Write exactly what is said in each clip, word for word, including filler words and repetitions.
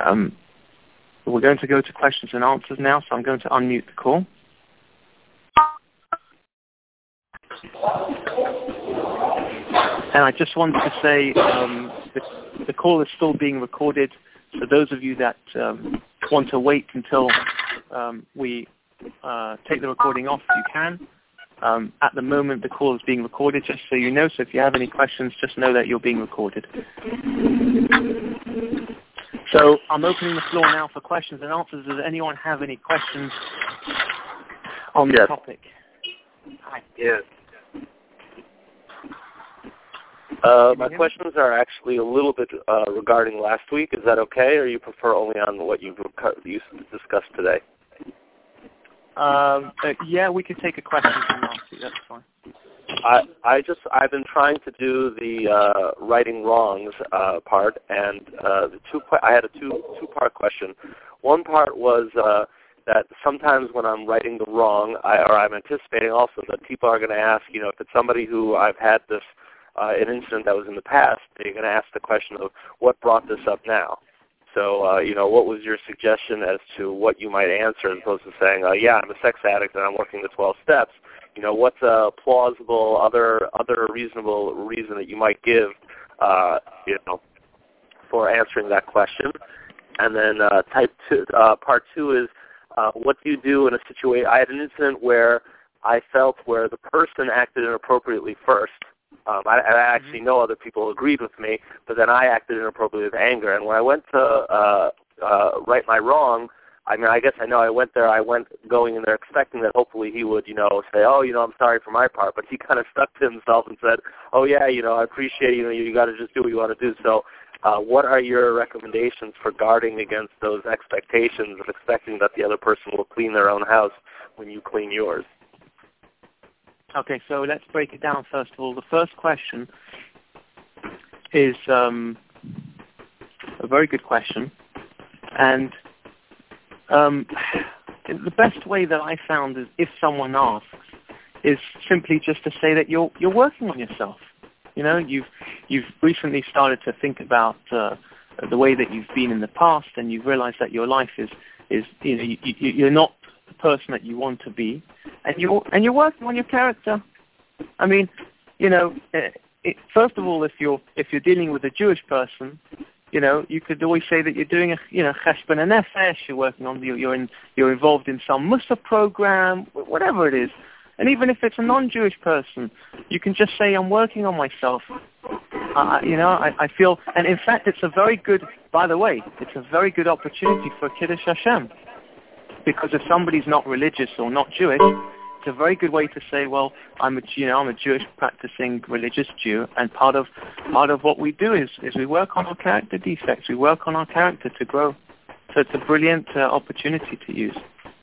Um, we're going to go to questions and answers now, so I'm going to unmute the call. And I just wanted to say um, the, the call is still being recorded, so those of you that um, want to wait until um, we uh, take the recording off, you can. Um, at the moment, the call is being recorded, just so you know. So if you have any questions, just know that you're being recorded. So I'm opening the floor now for questions and answers. Does anyone have any questions on the yes. topic? Hi. Yes. Uh, my questions are actually a little bit uh, regarding last week. Is that okay, or you prefer only on what you've you discussed today? Um, uh, yeah, we could take a question from last week. That's fine. I I just I've been trying to do the uh, righting wrongs uh, part, and uh, the two I had a two two part question. One part was uh, that sometimes when I'm righting the wrong, I, or I'm anticipating also that people are going to ask, you know, if it's somebody who I've had this uh, an incident that was in the past, they're going to ask the question of what brought this up now. So, uh, you know, what was your suggestion as to what you might answer as opposed to saying, uh, yeah, I'm a sex addict and I'm working the twelve steps. You know, what's a plausible, other other reasonable reason that you might give, uh, you know, for answering that question? And then uh, type two, uh, part two is, uh, what do you do in a situation? I had an incident where I felt where the person acted inappropriately first. Um, I, I actually know other people agreed with me, but then I acted inappropriately with anger. And when I went to uh, uh, right my wrong, I mean, I guess I know I went there, I went going in there expecting that hopefully he would, you know, say, oh, you know, I'm sorry for my part. But he kind of stuck to himself and said, oh, yeah, you know, I appreciate, you know, you got to just do what you want to do. So uh, what are your recommendations for guarding against those expectations of expecting that the other person will clean their own house when you clean yours? Okay, so let's break it down first of all. The first question is um, a very good question. And um, the best way that I found is if someone asks is simply just to say that you're you're working on yourself. You know, you've you've recently started to think about uh, the way that you've been in the past, and you've realized that your life is is you know you, you, you're not the person that you want to be, and you're and you're working on your character. I mean, you know, it, it, first of all, if you're if you're dealing with a Jewish person, you know, you could always say that you're doing a you know cheshbon nefesh. You're working on you're you're, in, you're involved in some Musa program, whatever it is. And even if it's a non-Jewish person, you can just say, I'm working on myself. Uh, you know, I, I feel, and in fact, it's a very good, by the way, it's a very good opportunity for Kiddush Hashem. Because if somebody's not religious or not Jewish, it's a very good way to say, well, I'm a, you know, I'm a Jewish practicing religious Jew, and part of part of what we do is, is we work on our character defects. We work on our character to grow. So it's a brilliant uh, opportunity to use.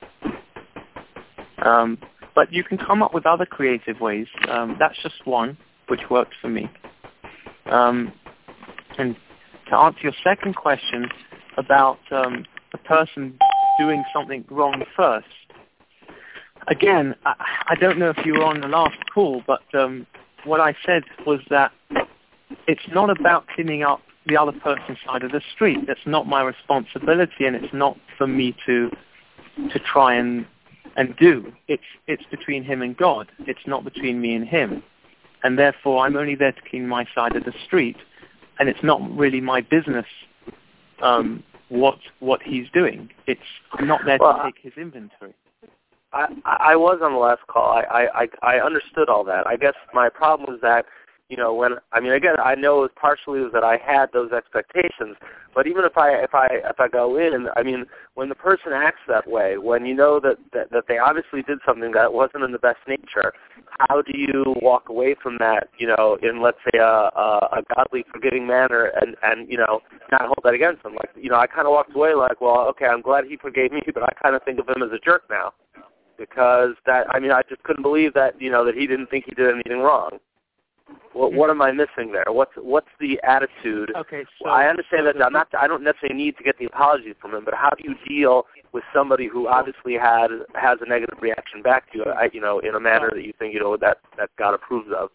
Um, but you can come up with other creative ways. Um, that's just one, which worked for me. Um, and to answer your second question about um, a person doing something wrong first, again, I, I don't know if you were on the last call, but um, what I said was that it's not about cleaning up the other person's side of the street. That's not my responsibility, and it's not for me to to try and and do. It's it's between him and God. It's not between me and him. And therefore, I'm only there to clean my side of the street, and it's not really my business um, what what he's doing. It's I'm not there well, to take his inventory. I, I was on the last call. I, I, I understood all that. I guess my problem was that, you know, when I mean, again, I know it was partially was that I had those expectations. But even if I if I if I go in, I mean, when the person acts that way, when you know that, that, that they obviously did something that wasn't in the best nature, how do you walk away from that, you know, in, let's say, a, a, a godly, forgiving manner and, and, you know, not hold that against them? Like, you know, I kind of walked away like, well, okay, I'm glad he forgave me, but I kind of think of him as a jerk now. Because that, I mean, I just couldn't believe that, you know, that he didn't think he did anything wrong. What, what am I missing there? What's what's the attitude? Okay, so well, I understand so that I'm not. I don't necessarily need to get the apology from him, but how do you deal with somebody who obviously had has a negative reaction back to you, I, you know, in a manner that you think, you know, that that God approves of?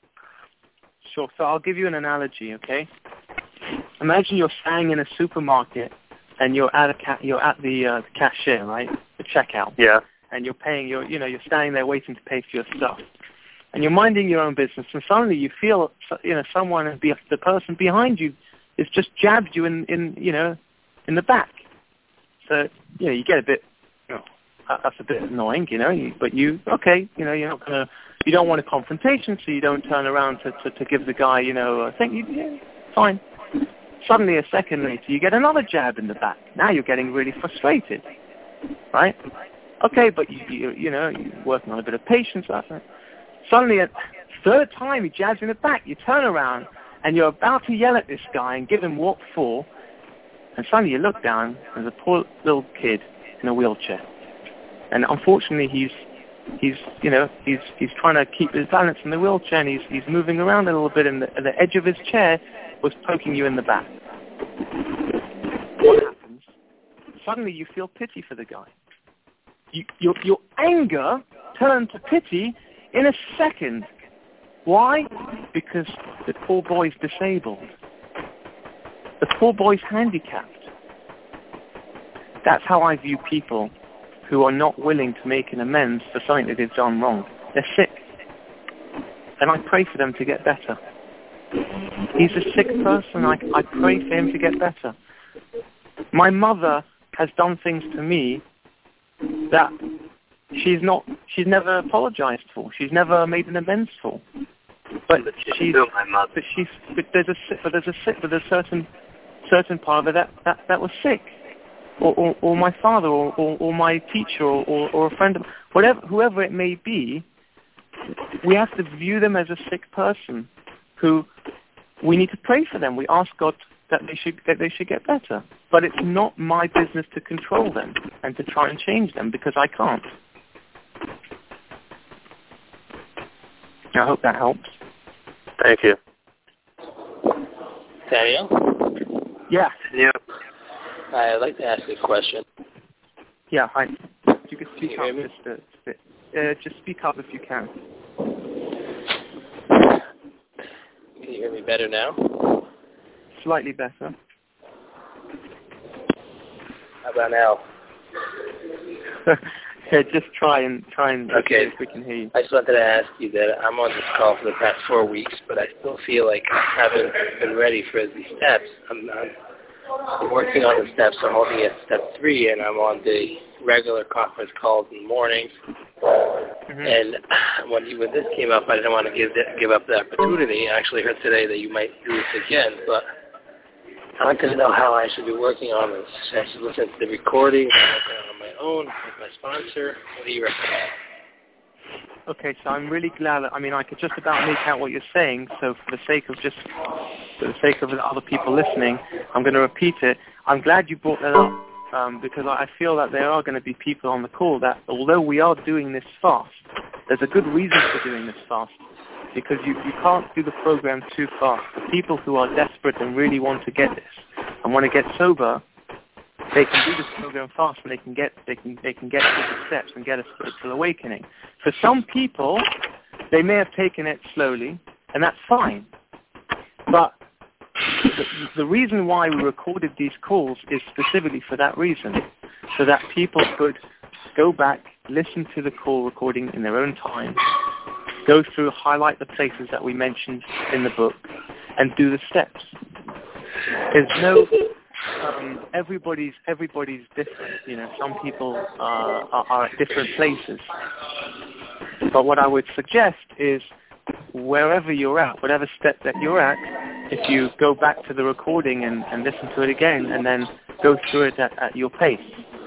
Sure. So I'll give you an analogy. Okay. Imagine you're standing in a supermarket and you're at a ca- you're at the, uh, the cashier, right? The checkout. Yeah. And you're paying your, you know, you're standing there waiting to pay for your stuff, and you're minding your own business, and suddenly you feel, you know, someone, the person behind you, is just jabbed you in, in, you know, in the back. So, you know, you get a bit, you know, that's a bit annoying, you know. You, but you, okay, you know, you're not gonna, you don't want a confrontation, so you don't turn around to, to, to give the guy, you know, a thing. You, yeah, fine. Suddenly, a second later, you get another jab in the back. Now you're getting really frustrated, right? Okay, but you, you, you know, you're working on a bit of patience. Suddenly, a third time, he jabs in the back. You turn around, and you're about to yell at this guy and give him what for, and suddenly you look down, there's a poor little kid in a wheelchair. And unfortunately, he's, he's, you know, he's, he's trying to keep his balance in the wheelchair, and he's, he's moving around a little bit, and the, and the edge of his chair was poking you in the back. What happens? Suddenly you feel pity for the guy. You, your, your anger turned to pity in a second. Why? Because the poor boy's disabled. The poor boy's handicapped. That's how I view people who are not willing to make an amends for something that they've done wrong. They're sick. And I pray for them to get better. He's a sick person. I, I pray for him to get better. My mother has done things to me that she's not, she's never apologized for. She's never made an amends for. But she's, but she's, but there's a, but there's a sick, but there's a certain, certain part of her that, that, that was sick. Or, or, or my father, or, or, or my teacher, or, or, or a friend, of, whatever, whoever it may be, we have to view them as a sick person who we need to pray for them. We ask God that they should that they should get better. But it's not my business to control them and to try and change them, because I can't. I hope that helps. Thank you. Daniel? Yeah. Yeah. Hi, I'd like to ask a question. Yeah, hi. You can speak can you up just a bit. Uh, just speak up if you can. Can you hear me better now? Slightly better. How about now? Yeah, just try and try and okay. see if we can hear you. I just wanted to ask you that I'm on this call for the past four weeks, but I still feel like I haven't been ready for these steps. I'm, I'm, I'm working on the steps. I'm only at step three, and I'm on the regular conference calls in the mornings. Mm-hmm. And when you, when this came up, I didn't want to give the, give up the opportunity. I actually heard today that you might do this again, but I'd like to know how I should be working on this. I should listen to the recording, working on my own, with my sponsor. What do you recommend? Okay, so I'm really glad that, I mean, I could just about make out what you're saying, so for the sake of just, for the sake of the other people listening, I'm going to repeat it. I'm glad you brought that up, um, because I feel that there are going to be people on the call that, although we are doing this fast, there's a good reason for doing this fast, because you, you can't do the program too fast. The people who are desperate and really want to get this and want to get sober, they can do this program fast, and they can get they can they can get through the steps and get a spiritual awakening. For some people, they may have taken it slowly, and that's fine. But the, the reason why we recorded these calls is specifically for that reason, so that people could go back, listen to the call recording in their own time, go through, highlight the places that we mentioned in the book, and do the steps. There's no Um, everybody's everybody's different, you know. Some people uh, are, are at different places. But what I would suggest is, wherever you're at, whatever step that you're at, if you go back to the recording and, and listen to it again, and then go through it at, at your pace,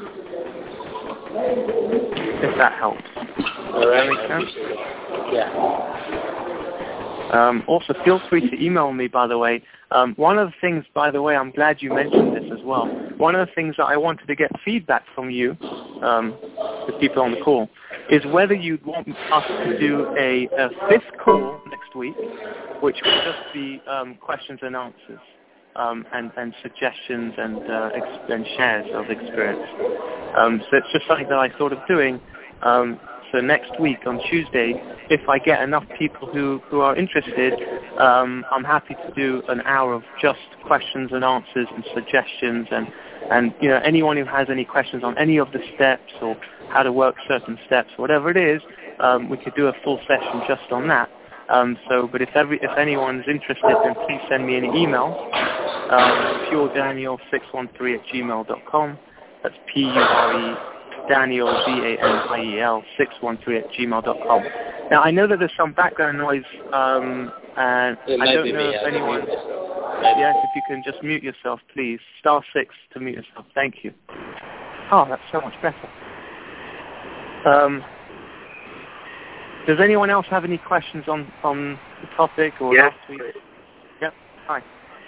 if that helps. All right. Does that make sense? Yeah. Um, also, feel free to email me, by the way. Um, one of the things, by the way, I'm glad you mentioned this as well. One of the things that I wanted to get feedback from you, um, the people on the call, is whether you'd want us to do a, a fifth call next week, which would just be um, questions and answers, um, and, and suggestions and, uh, ex- and shares of experience. Um, so it's just something that I thought of doing. Um, So next week on Tuesday, if I get enough people who, who are interested, um, I'm happy to do an hour of just questions and answers and suggestions, and, and you know, anyone who has any questions on any of the steps or how to work certain steps, whatever it is, um, we could do a full session just on that. Um, so, but if every if anyone's interested, then please send me an email, um, pure daniel six one three at gmail dot com. That's P U R E Daniel D A N I E L six one three at gmail dot com. Now I know that there's some background noise, um, and it I don't be know me. if anyone. Yes, if you can just mute yourself, please. Star six to mute yourself. Thank you. Oh, that's so much better. Um. Does anyone else have any questions on, on the topic or yes. last week? Yep. Hi.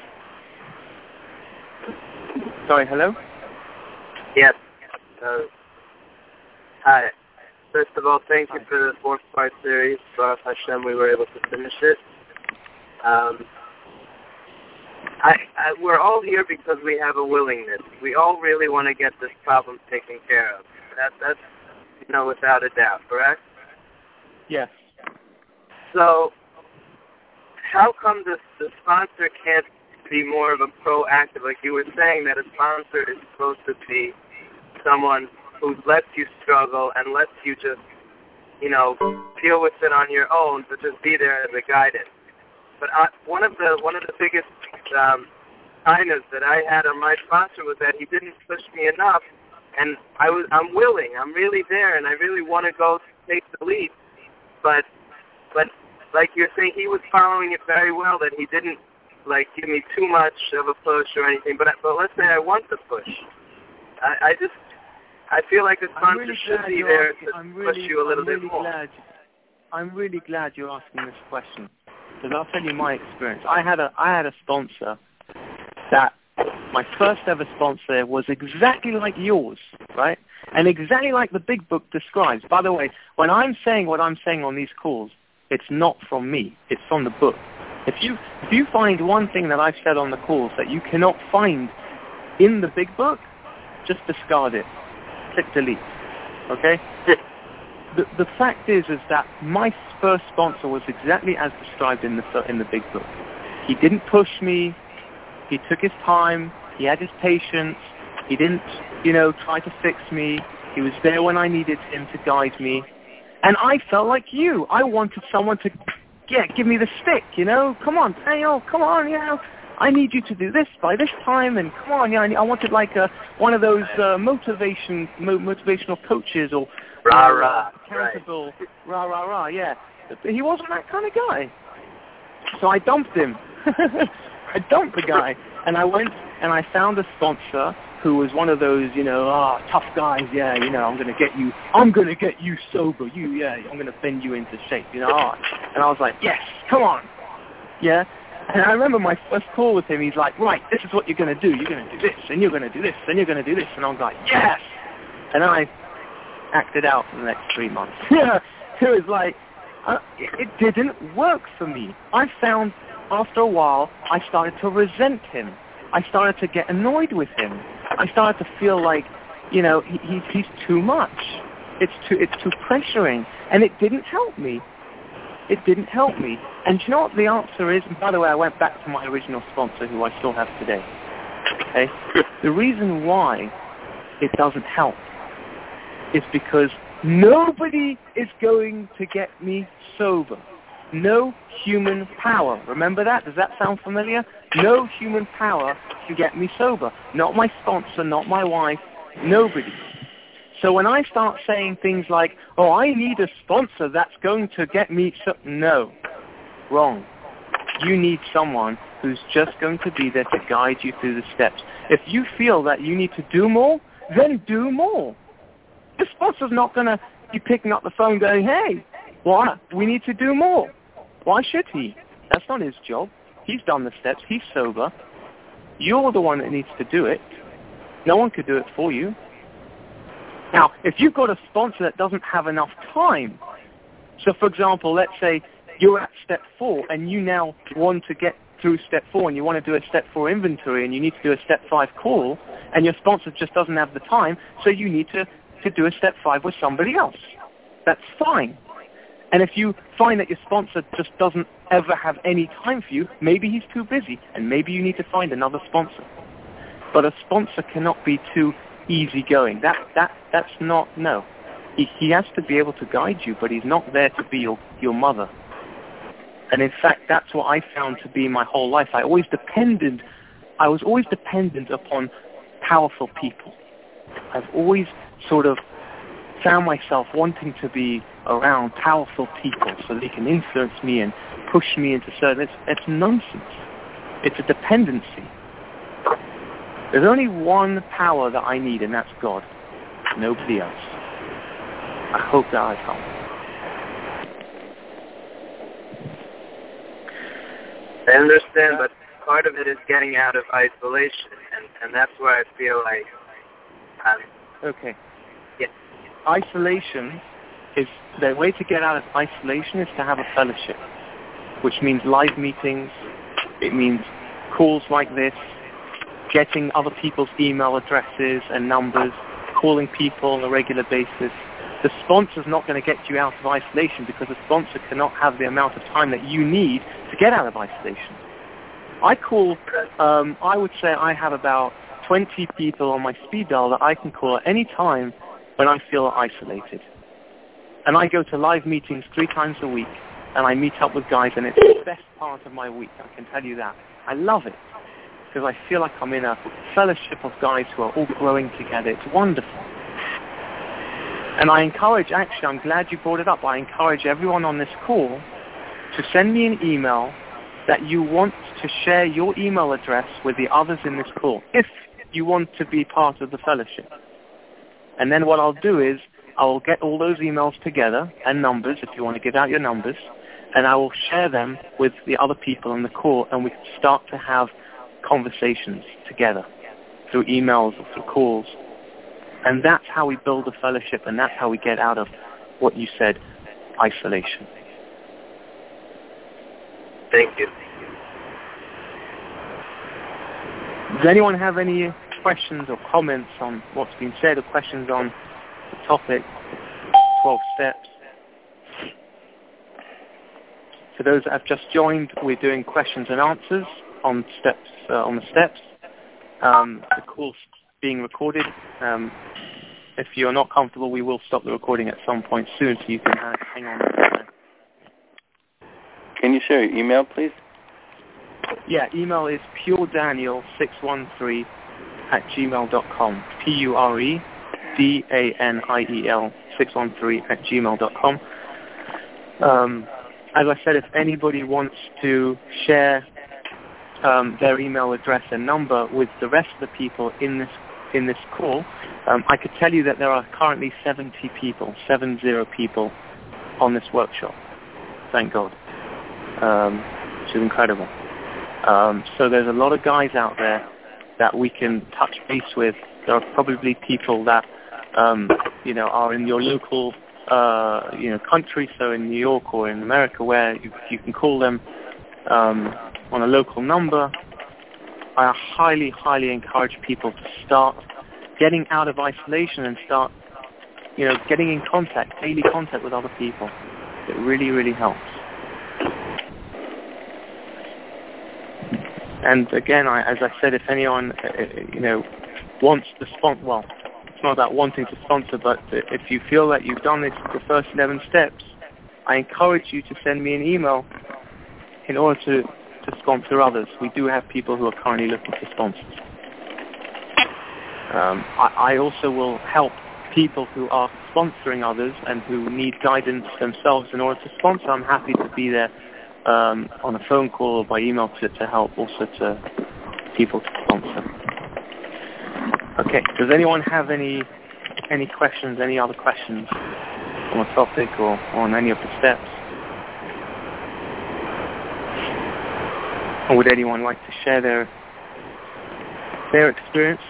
Sorry, hello? Yes. Uh, hi. First of all, thank hi. you for the fourth-part series. Baruch Hashem, we were able to finish it. Um, I, I, we're all here because we have a willingness. We all really want to get this problem taken care of. That, that's, you know, without a doubt, correct? Yes. So, how come the, the sponsor can't be more of a proactive? Like you were saying, that a sponsor is supposed to be someone who lets you struggle and lets you just, you know, deal with it on your own, but just be there as a guidance. But I, one of the one of the biggest um, kindness that I had on my sponsor was that he didn't push me enough, and I was I'm willing, I'm really there, and I really want to go take the lead. But, but like you're saying, he was following it very well, that he didn't, like, give me too much of a push or anything. But, but let's say I want to push. I, I just, I feel like the sponsor really should be there to I'm really, push you a little I'm really bit more. Glad, I'm really glad you're asking this question, because I'll tell you my experience. I had a, I had a sponsor that, my first ever sponsor was exactly like yours, right? And exactly like the big book describes. By the way, when I'm saying what I'm saying on these calls, it's not from me. It's from the book. If you if you find one thing that I've said on the calls that you cannot find in the big book, just discard it. Click delete. Okay? The, the fact is, is that my first sponsor was exactly as described in the in the big book. He didn't push me. He took his time. He had his patience. He didn't, you know, try to fix me. He was there when I needed him to guide me. And I felt like you. I wanted someone to, yeah, give me the stick, you know. Come on, Daniel, come on, you know. I need you to do this by this time, and come on, yeah. I wanted like a, one of those uh, motivation, mo- motivational coaches or rah uh, rah, accountable, right. rah rah rah, yeah. But he wasn't that kind of guy. So I dumped him. I dumped the guy, and I went and I found a sponsor who was one of those, you know, ah, tough guys. Yeah, you know, I'm gonna get you. I'm gonna get you sober. You, yeah, I'm gonna bend you into shape. You know, ah. And I was like, yes, come on, yeah. And I remember my first call with him. He's like, right, this is what you're gonna do. You're gonna do this, and you're gonna do this, and you're gonna do this. And I was like, yes. And I acted out for the next three months. Yeah, it was like, uh, it, it didn't work for me. I found after a while, I started to resent him. I started to get annoyed with him. I started to feel like, you know, he, he, he's too much. It's too, it's too pressuring. And it didn't help me. It didn't help me. And do you know what the answer is? And by the way, I went back to my original sponsor, who I still have today. Okay? The reason why it doesn't help is because nobody is going to get me sober. No human power. Remember that? Does that sound familiar? No human power can get me sober. Not my sponsor, not my wife, nobody. So when I start saying things like, oh, I need a sponsor that's going to get me so... No. Wrong. You need someone who's just going to be there to guide you through the steps. If you feel that you need to do more, then do more. The sponsor's not going to be picking up the phone going, hey, what? We need to do more. Why should he? That's not his job. He's done the steps. He's sober. You're the one that needs to do it. No one could do it for you. Now, if you've got a sponsor that doesn't have enough time, so for example, let's say you're at step four and you now want to get through step four and you want to do a step four inventory and you need to do a step five call and your sponsor just doesn't have the time, so you need to, to do a step five with somebody else. that's fine. And if you find that your sponsor just doesn't ever have any time for you, maybe he's too busy, and maybe you need to find another sponsor. But a sponsor cannot be too easygoing. That that that's not no. He he has to be able to guide you, but he's not there to be your your mother. And in fact, that's what I found to be my whole life. I always depended. I was always dependent upon powerful people. I've always sort of found myself wanting to be around powerful people so they can influence me and push me into certain... It's, it's nonsense. It's a dependency. There's only one power that I need, and that's God. Nobody else. I hope that I've helped. I understand, but part of it is getting out of isolation, and, and that's where I feel like... Um, okay. Yeah. Isolation is... The way to get out of isolation is to have a fellowship, which means live meetings. It means calls like this, getting other people's email addresses and numbers, calling people on a regular basis. The sponsor's not going to get you out of isolation because the sponsor cannot have the amount of time that you need to get out of isolation. I call, um, I would say I have about twenty people on my speed dial that I can call at any time when I feel isolated. And I go to live meetings three times a week, and I meet up with guys, and it's the best part of my week, I can tell you that. I love it, because I feel like I'm in a fellowship of guys who are all growing together. It's wonderful. And I encourage, actually, I'm glad you brought it up, I encourage everyone on this call to send me an email that you want to share your email address with the others in this call, if you want to be part of the fellowship. And then what I'll do is, I will get all those emails together, and numbers, if you want to give out your numbers, and I will share them with the other people in the call, and we can start to have conversations together through emails or through calls. And that's how we build a fellowship, and that's how we get out of what you said, isolation. Thank you. Does anyone have any questions or comments on what's been said, or questions on the topic, twelve steps? For those that have just joined, we're doing questions and answers on steps. Uh, on the steps, um, the call's being recorded. Um, if you're not comfortable, we will stop the recording at some point soon, so you can uh, hang on. Can you share your email, please? Yeah, email is puredaniel six one three at gmail dot com. P U R E D A N I E L six one three at gmail dot com. Um, as I said, if anybody wants to share um, their email address and number with the rest of the people in this in this call, um, I could tell you that there are currently seventy people, seven zero people on this workshop. Thank God, um, which is incredible. Um, so there's a lot of guys out there that we can touch base with. There are probably people that um, you know are in your local uh, you know country, so in New York or in America, where you, you can call them um, on a local number. I highly, highly encourage people to start getting out of isolation and start, you know, getting in contact, daily contact with other people. It really, really helps. And again, I, as I said, if anyone, uh, you know, wants to sponsor, well, it's not about wanting to sponsor, but if you feel that you've done this, the first eleven steps, I encourage you to send me an email in order to, to sponsor others. We do have people who are currently looking for sponsors. Um, I, I also will help people who are sponsoring others and who need guidance themselves in order to sponsor. I'm happy to be there um, on a phone call or by email to, to help also to people to sponsor. Okay, does anyone have any any questions, any other questions on the topic or on any of the steps? Or would anyone like to share their their experience?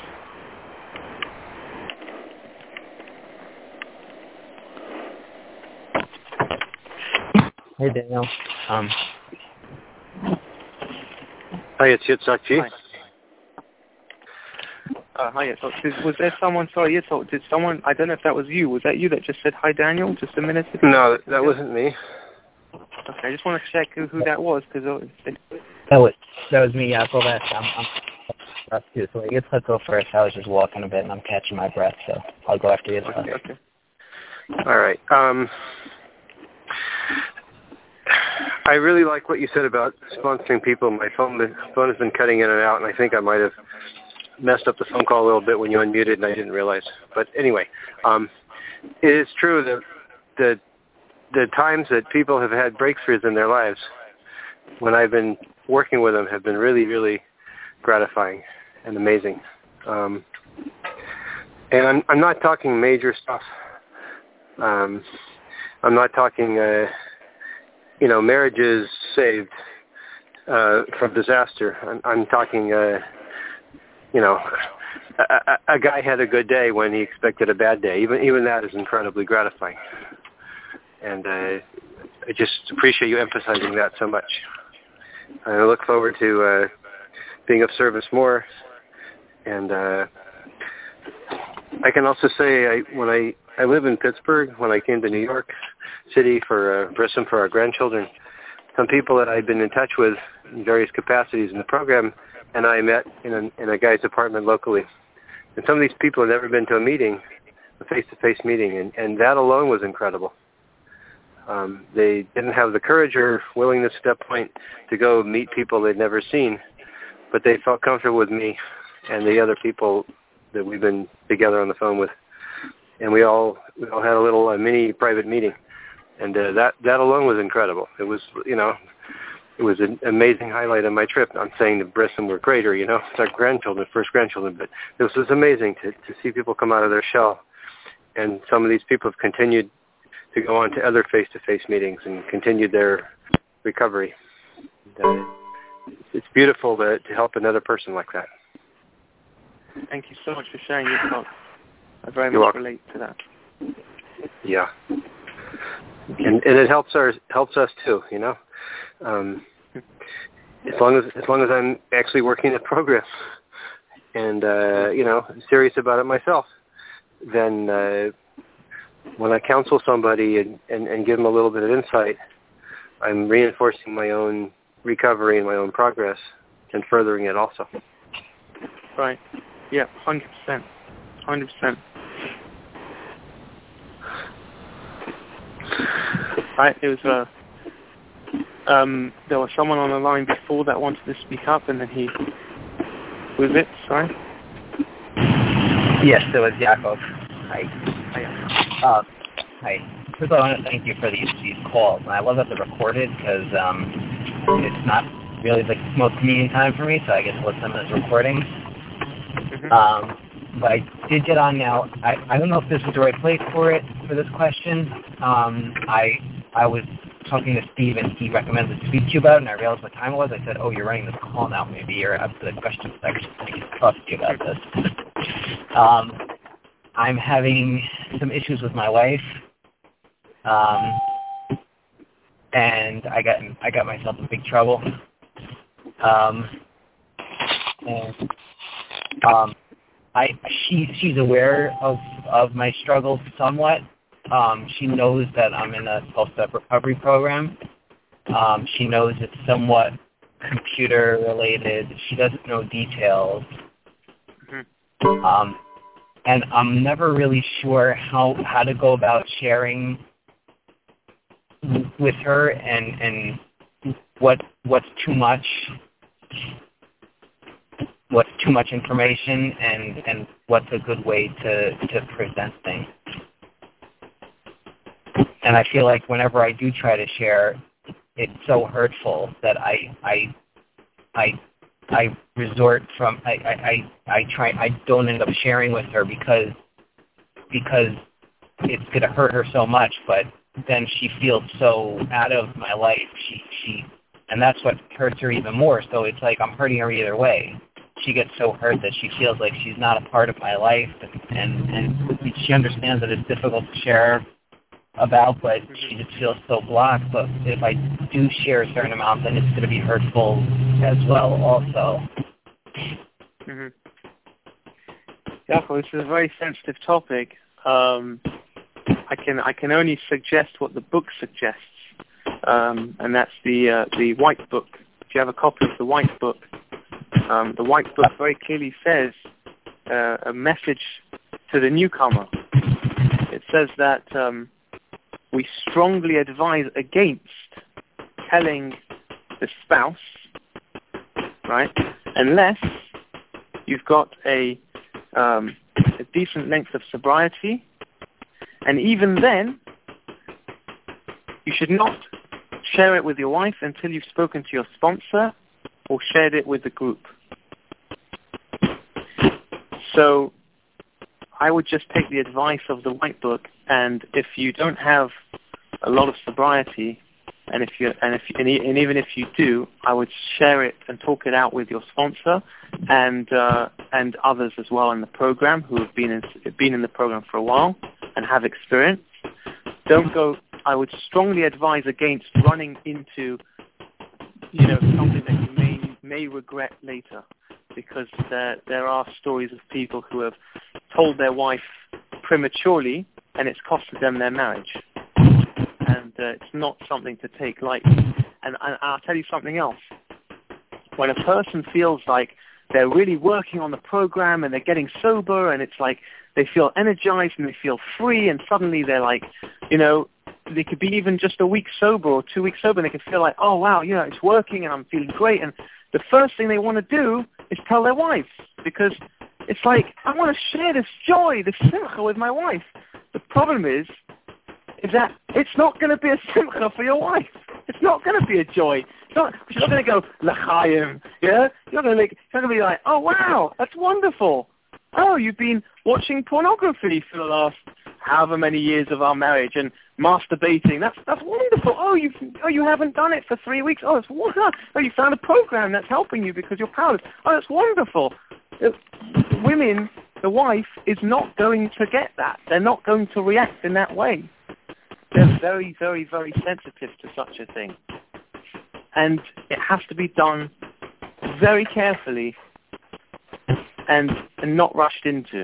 Hey, Daniel. Um, Hi, it's Yitzhak G. Uh, Yeah, hi. So, did, was there someone, sorry, yeah, so did someone, I don't know if that was you, was that you that just said hi, Daniel, just a minute ago? No, that wasn't me. Okay, I just want to check who, who that was, because it, That was that was me, Yaakov. I'm, I'm breath too, so I guess let's go first. I was just walking a bit and I'm catching my breath, so I'll go after you. okay, okay. All right. Um, I really like what you said about sponsoring people. My phone, the phone has been cutting in and out, and I think I might have messed up the phone call a little bit when you unmuted, and I didn't realize. But anyway, um, it is true that the the times that people have had breakthroughs in their lives, when I've been working with them, have been really, really gratifying and amazing. Um, and I'm I'm not talking major stuff. Um, I'm not talking, uh, you know, marriages saved uh, from disaster. I'm, I'm talking, uh, you know, a, a, a guy had a good day when he expected a bad day. Even even that is incredibly gratifying. And uh, I just appreciate you emphasizing that so much. I look forward to uh, being of service more. And uh, I can also say I, when I, I live in Pittsburgh, when I came to New York City for uh, Brissom for our grandchildren, some people that I'd been in touch with in various capacities in the program, and I met in a, in a guy's apartment locally. And some of these people had never been to a meeting, a face-to-face meeting, and, and that alone was incredible. Um, they didn't have the courage or willingness at that point to go meet people they'd never seen, but they felt comfortable with me and the other people that we've been together on the phone with, and we all we all had a little uh, mini private meeting, and uh, that that alone was incredible. It was you know, it was an amazing highlight of my trip. I'm saying the Brissom were greater, you know, it's our grandchildren, first grandchildren, but this was amazing to to see people come out of their shell, and some of these people have continued to go on to other face-to-face meetings and continued their recovery. And, uh, it's beautiful to, to help another person like that. Thank you so much for sharing your thoughts. I very You're much welcome. relate to that. Yeah, and and it helps our helps us too. You know, um, as long as as long as I'm actually working the program and uh, you know serious about it myself, then uh, when I counsel somebody and, and, and give them a little bit of insight, I'm reinforcing my own recovery and my own progress and furthering it also. Right. Yeah, one hundred percent. one hundred percent. Right, it was, uh, um, there was someone on the line before that wanted to speak up, and then he, was it, sorry? Yes, it was Yaakov. Hi. Hi. Uh, hi. First of all, I want to thank you for these, these calls. And I love that they're recorded because um, it's not really the most convenient time for me, so I get to listen to this recording. Mm-hmm. Um, but I did get on now. I, I don't know if this was the right place for it, for this question. Um, I I was talking to Steve, and he recommended to speak to you about it, and I realized what time it was. I said, oh, you're running this call now. Maybe you're up to the question section. I can talk to you about this. um, I'm having some issues with my wife, um, and I got I got myself in big trouble. Um, and um, I she she's aware of of my struggles somewhat. Um, she knows that I'm in a twelve-step recovery program. Um, she knows it's somewhat computer related. She doesn't know details. Mm-hmm. Um, and I'm never really sure how how to go about sharing with her and and what what's too much. What's too much information and, and what's a good way to, to present things. And I feel like whenever I do try to share, it's so hurtful that I I I I resort from I, I, I, I try I don't end up sharing with her because because it's gonna hurt her so much, but then she feels so out of my life. She she and that's what hurts her even more. So it's like I'm hurting her either way. She gets so hurt that she feels like she's not a part of my life, and, and, and she understands that it's difficult to share about, but she just feels so blocked. But if I do share a certain amount, then it's going to be hurtful as well also. Mm-hmm. Yaakov, this is a very sensitive topic. Um, I can I can only suggest what the book suggests, um, and that's the uh, the White Book. If you have a copy of the White Book, um, the White Book very clearly says uh, a message to the newcomer. It says that um, we strongly advise against telling the spouse, right, unless you've got a, um, a decent length of sobriety, and even then, you should not share it with your wife until you've spoken to your sponsor or shared it with the group. So I would just take the advice of the White Book, and if you don't have a lot of sobriety, and if you and if and, and even if you do, I would share it and talk it out with your sponsor and uh, and others as well in the program who have been in, been in the program for a while and have experience. Don't go. I would strongly advise against running into, you know, something that you may may regret later, because there there are stories of people who have told their wife prematurely, and it's costed them their marriage. And uh, it's not something to take lightly. And, and I'll tell you something else. When a person feels like they're really working on the program and they're getting sober, and it's like they feel energized and they feel free, and suddenly they're like, you know, they could be even just a week sober or two weeks sober, and they can feel like, oh, wow, you know, it's working and I'm feeling great. And the first thing they want to do is tell their wives, because it's like, I want to share this joy, this simcha with my wife. The problem is, is that it's not going to be a simcha for your wife. It's not going to be a joy. It's not, she's not going to go, l'chaim, yeah? You're not going to be like, oh, wow, that's wonderful. Oh, you've been watching pornography for the last however many years of our marriage and masturbating. That's that's wonderful. Oh, you oh you haven't done it for three weeks. Oh, it's wonderful. Oh, you found a program that's helping you because you're powerless. Oh, that's wonderful. It, women, the wife is not going to get that. They're not going to react in that way. They're very, very, very sensitive to such a thing. And it has to be done very carefully and, and not rushed into.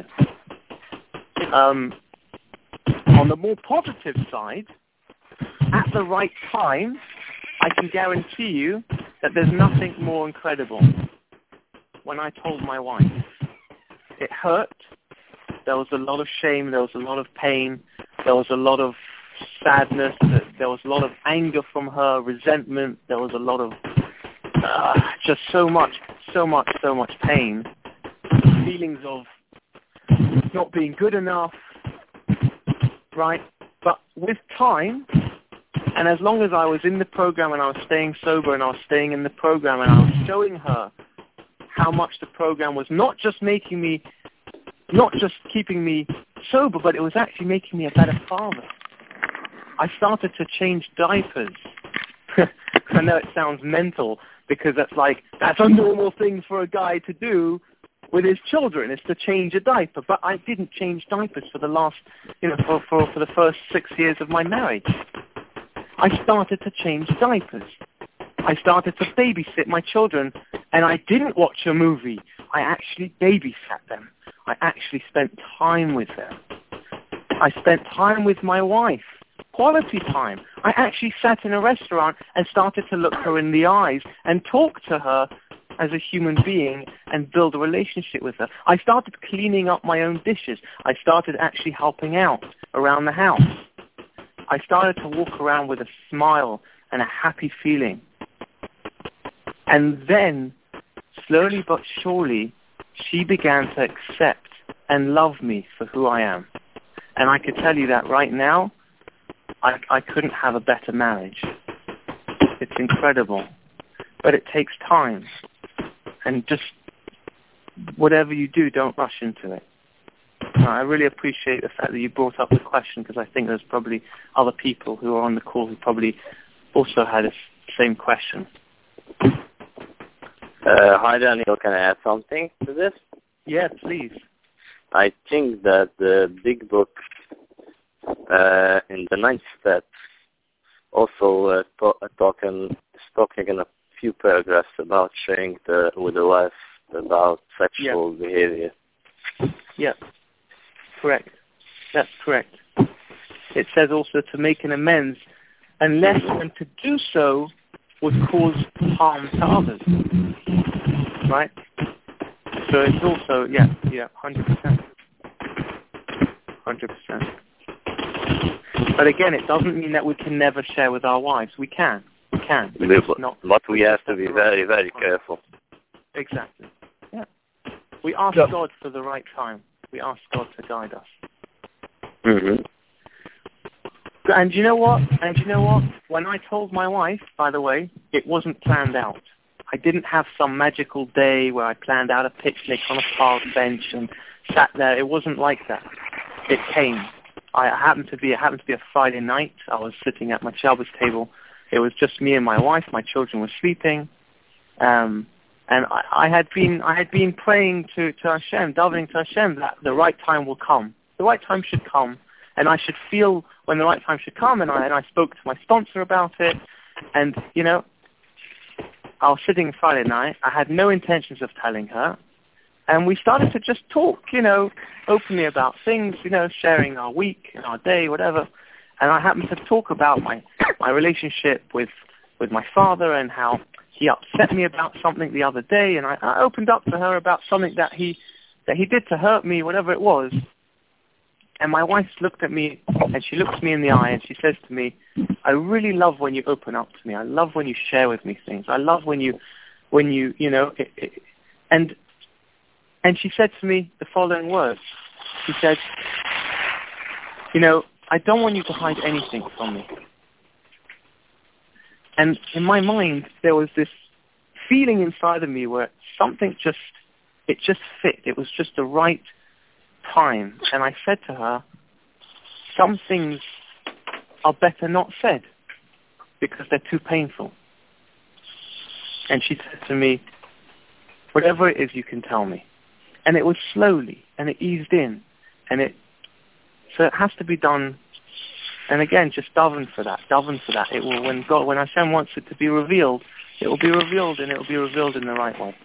Um, on the more positive side, at the right time, I can guarantee you that there's nothing more incredible. When I told my wife, it hurt. There was a lot of shame. There was a lot of pain. There was a lot of sadness. There was a lot of anger from her, resentment. There was a lot of uh, just so much, so much, so much pain. Feelings of not being good enough, right? But with time, and as long as I was in the program and I was staying sober and I was staying in the program and I was showing her how much the program was not just making me, not just keeping me sober, but it was actually making me a better father. I started to change diapers. I know it sounds mental because that's like, that's a normal thing for a guy to do with his children, is to change a diaper. But I didn't change diapers for the last, you know, for, for, for the first six years of my marriage. I started to change diapers. I started to babysit my children, and I didn't watch a movie. I actually babysat them. I actually spent time with them. I spent time with my wife, quality time. I actually sat in a restaurant and started to look her in the eyes and talk to her as a human being and build a relationship with her. I started cleaning up my own dishes. I started actually helping out around the house. I started to walk around with a smile and a happy feeling. And then, slowly but surely, she began to accept and love me for who I am. And I could tell you that right now, I, I couldn't have a better marriage. It's incredible. But it takes time. And just whatever you do, don't rush into it. Uh, I really appreciate the fact that you brought up the question, because I think there's probably other people who are on the call who probably also had the same question. Uh, hi, Daniel. Can I add something to this? Yeah, please. I think that the big book uh, in the ninth step also uh, to- talking, is talking in a few paragraphs about sharing the, with the wife about sexual yeah. behavior. Yeah, correct. That's correct. It says also to make an amends, unless and to do so would cause harm to others. Right? So it's also, yeah, yeah, one hundred percent. one hundred percent. But again, it doesn't mean that we can never share with our wives. We can. We can. But, not, but we have to be very, very careful. Exactly. Yeah. We ask So, God for the right time. We ask God to guide us. Mm-hmm. And you know what? And you know what? When I told my wife, by the way, it wasn't planned out. I didn't have some magical day where I planned out a picnic on a park bench and sat there. It wasn't like that. It came. I happened to be. It happened to be a Friday night. I was sitting at my Shabbos table. It was just me and my wife. My children were sleeping, um, and I, I had been. I had been praying to to Hashem, davening to Hashem that the right time will come. The right time should come, and I should feel when the right time should come. And I and I spoke to my sponsor about it, and you know, I was sitting Friday night. I had no intentions of telling her. And we started to just talk, you know, openly about things, you know, sharing our week, our day, whatever. And I happened to talk about my, my relationship with with my father and how he upset me about something the other day. And I, I opened up to her about something that he that he did to hurt me, whatever it was. And my wife looked at me and she looks me in the eye and she says to me, I really love when you open up to me. I love when you share with me things. I love when you, when you, you know, it, it, and And she said to me the following words. She said, you know, I don't want you to hide anything from me. And in my mind, there was this feeling inside of me where something just, it just fit. It was just the right time. And I said to her, some things are better not said because they're too painful. And she said to me, whatever it is, you can tell me. And it was slowly, and it eased in, and it, so it has to be done, and again, just daven for that, daven for that. It will, when God, when Hashem wants it to be revealed, it will be revealed, and it will be revealed in the right way.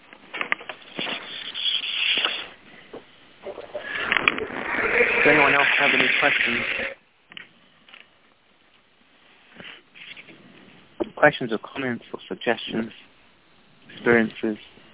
Does anyone else have any questions? Questions or comments or suggestions, experiences?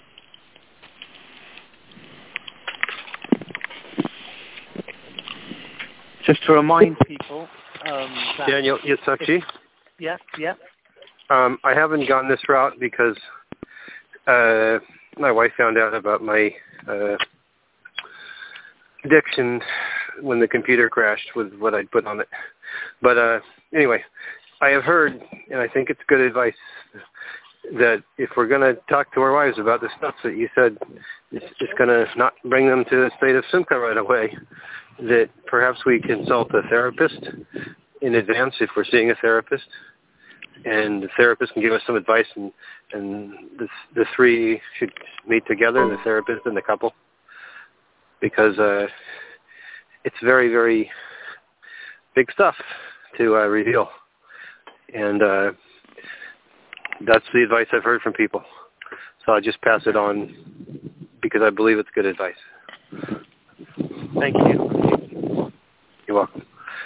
Just to remind people, um, that Daniel Yitzhakji? Yeah, yeah. Um, I haven't gone this route because uh, my wife found out about my uh, addiction when the computer crashed with what I'd put on it. But uh, anyway, I have heard, and I think it's good advice, that if we're going to talk to our wives about the stuff that you said, it's, it's going to not bring them to a state of simcha right away, that perhaps we consult a therapist in advance if we're seeing a therapist, and the therapist can give us some advice, and, and the, the three should meet together, the therapist and the couple, because uh, it's very, very big stuff to uh, reveal. And uh, that's the advice I've heard from people. So I just pass it on because I believe it's good advice. Thank you. You're welcome.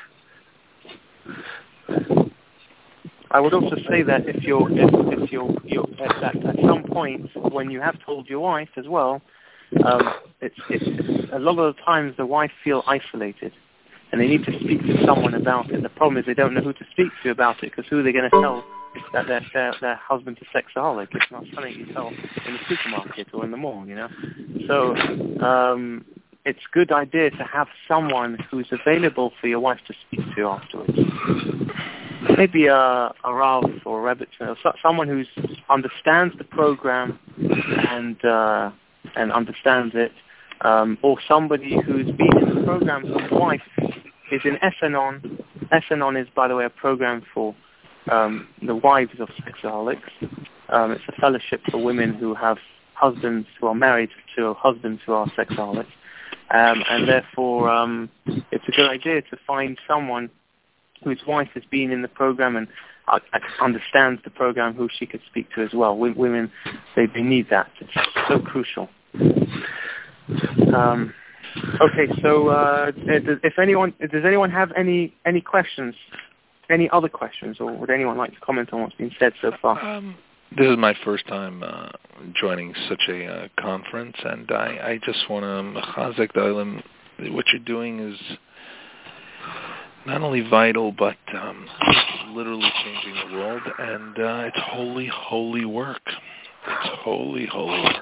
I would also say that if you're, if, if you're, you're at, that, at some point when you have told your wife as well, um, it's, it's a lot of the times the wife feel isolated, and they need to speak to someone about it. The problem is they don't know who to speak to about it, because who are they going to tell that their, their their husband's a sexaholic? It's not something you tell in the supermarket or in the mall, you know. So um, it's a good idea to have someone who's available for your wife to speak to afterwards. Maybe a, a Rav or a Rebbitzin, or so, someone who understands the program and uh, and understands it, um, or somebody who's been in the program whose wife is in Essanon. Essanon is, by the way, a program for um, the wives of sexaholics. Um, it's a fellowship for women who have husbands who are married to husbands who are sexaholics. Um, and therefore, um, it's a good idea to find someone whose wife has been in the program and uh, understands the program, who she could speak to as well. W- women, they, they need that. It's so crucial. Um, okay, so uh, if anyone, does anyone have any any questions, any other questions, or would anyone like to comment on what's been said so far? Um, this is my first time uh, joining such a uh, conference, and I, I just want to mechazek da'olam. What you're doing is not only vital, but um, literally changing the world, and uh, it's holy, holy work. It's holy, holy work.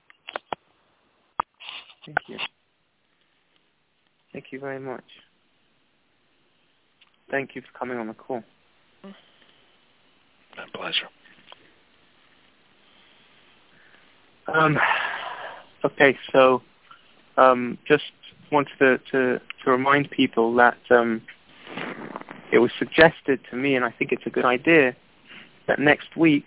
Thank you. Thank you very much. Thank you for coming on the call. My pleasure. Um, okay, so um, just wanted to, to, to remind people that um, it was suggested to me, and I think it's a good idea, that next week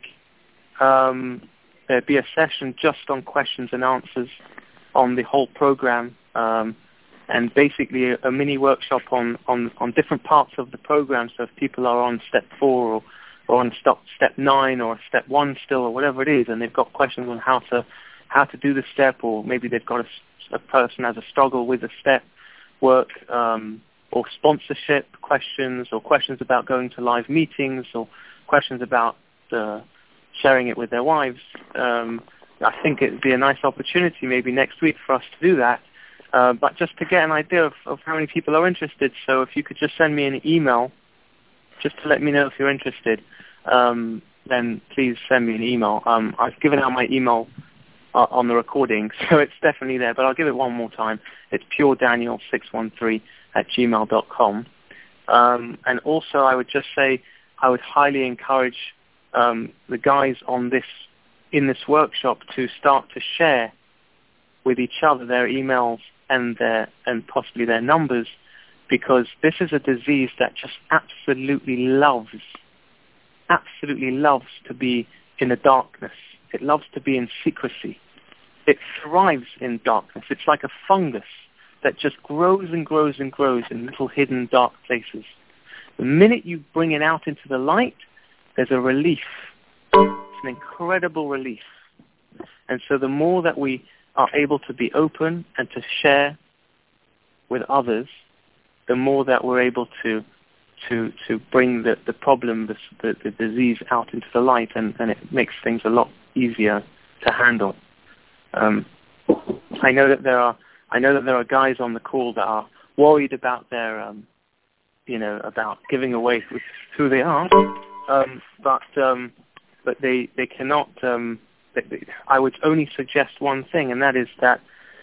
um, there'd be a session just on questions and answers on the whole program, um, and basically a, a mini workshop on, on, on different parts of the program. So if people are on step four or, or on step, step nine or step one still or whatever it is, and they've got questions on how to how to do the step, or maybe they've got a, a person has a struggle with the step work, um, or sponsorship questions, or questions about going to live meetings, or questions about uh, sharing it with their wives, um, I think it would be a nice opportunity maybe next week for us to do that, uh, but just to get an idea of, of how many people are interested. So if you could just send me an email just to let me know if you're interested, um, then please send me an email. Um, I've given out my email uh, on the recording, so it's definitely there, but I'll give it one more time. It's pure daniel six one three at gmail dot com. Um, and also I would just say I would highly encourage um, the guys on this in this workshop to start to share with each other their emails and their and possibly their numbers, because this is a disease that just absolutely loves, absolutely loves to be in the darkness. It loves to be in secrecy. It thrives in darkness. It's like a fungus that just grows and grows and grows in little hidden dark places. The minute you bring it out into the light, there's a relief. It's an incredible relief. And so the more that we are able to be open and to share with others, the more that we're able to to to bring the, the problem, the, the, the disease out into the light, and, and it makes things a lot easier to handle. Um, I know that there are I know that there are guys on the call that are worried about their um, you know about giving away who, who they are, um, but um, but they they cannot. Um, they, they, I would only suggest one thing, and that is that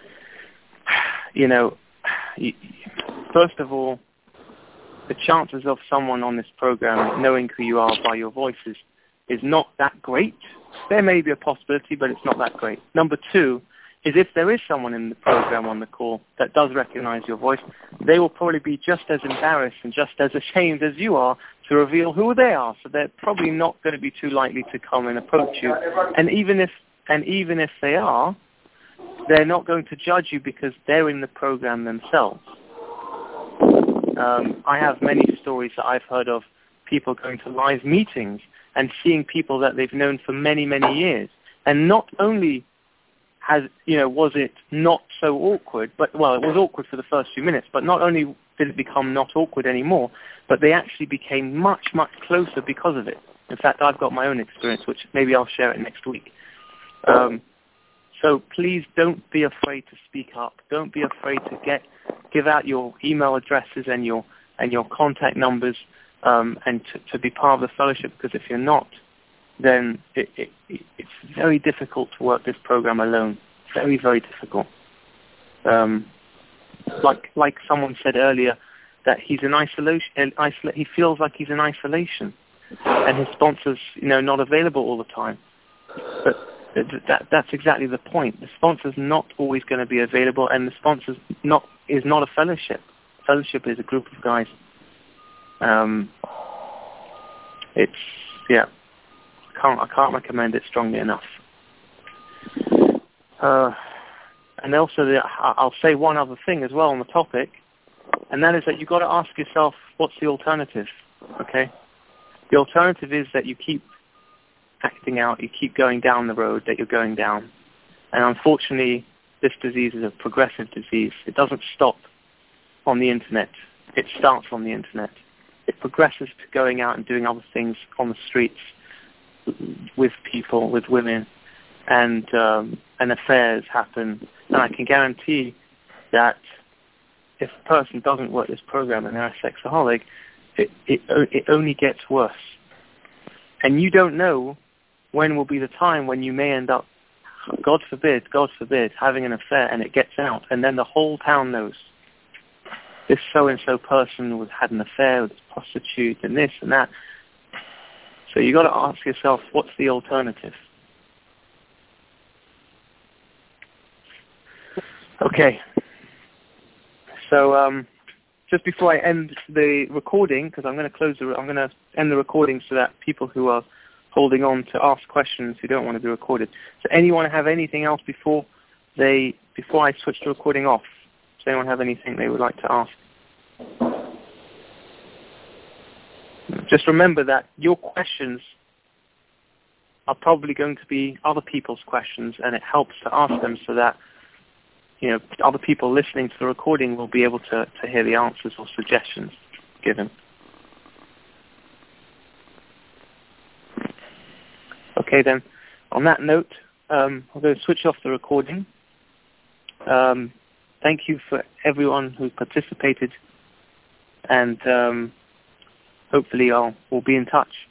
you know, you, first of all, the chances of someone on this program knowing who you are by your voices is not that great. There may be a possibility, but it's not that great. Number two is if there is someone in the program on the call that does recognize your voice, they will probably be just as embarrassed and just as ashamed as you are to reveal who they are. So they're probably not going to be too likely to come and approach you. And even if and even if they are, they're not going to judge you because they're in the program themselves. Um, I have many stories that I've heard of people going to live meetings and seeing people that they've known for many, many years. And not only has, you know, was it not so awkward, but, well, it was awkward for the first few minutes, but not only did it become not awkward anymore, but they actually became much, much closer because of it. In fact, I've got my own experience, which maybe I'll share it next week. Um, so please don't be afraid to speak up. Don't be afraid to get give out your email addresses and your and your contact numbers, um, and to, to be part of the fellowship, because if you're not, then it, it, it's very difficult to work this program alone. Very, very difficult. Um, like like someone said earlier, that he's in isolation. In isola- he feels like he's in isolation, and his sponsors, you know, not available all the time. But that that's exactly the point. The sponsor's not always going to be available, and the sponsor's not is not a fellowship. Fellowship is a group of guys. Um, it's yeah. I can't I can't recommend it strongly enough. Uh, and also, the, I'll say one other thing as well on the topic, and that is that you've got to ask yourself, what's the alternative? Okay, the alternative is that you keep acting out, you keep going down the road that you're going down, and unfortunately, this disease is a progressive disease. It doesn't stop on the internet. It starts on the internet. It progresses to going out and doing other things on the streets with people, with women, and um, and affairs happen. And I can guarantee that if a person doesn't work this program and they're a sexaholic, it, it, it only gets worse. And you don't know when will be the time when you may end up, God forbid, God forbid, having an affair and it gets out, and then the whole town knows. This so-and-so person was had an affair with this prostitute and this and that. So you got to ask yourself, what's the alternative? Okay. So um, just before I end the recording, because I'm going to close the, I'm going to end the recording so that people who are holding on to ask questions who don't want to be recorded. So anyone have anything else before they before I switch the recording off? Does anyone have anything they would like to ask? Just remember that your questions are probably going to be other people's questions, and it helps to ask them so that, you know, other people listening to the recording will be able to, to hear the answers or suggestions given. Okay, then, on that note, um, I'm going to switch off the recording. Um, thank you for everyone who participated, and um, hopefully I'll, we'll be in touch.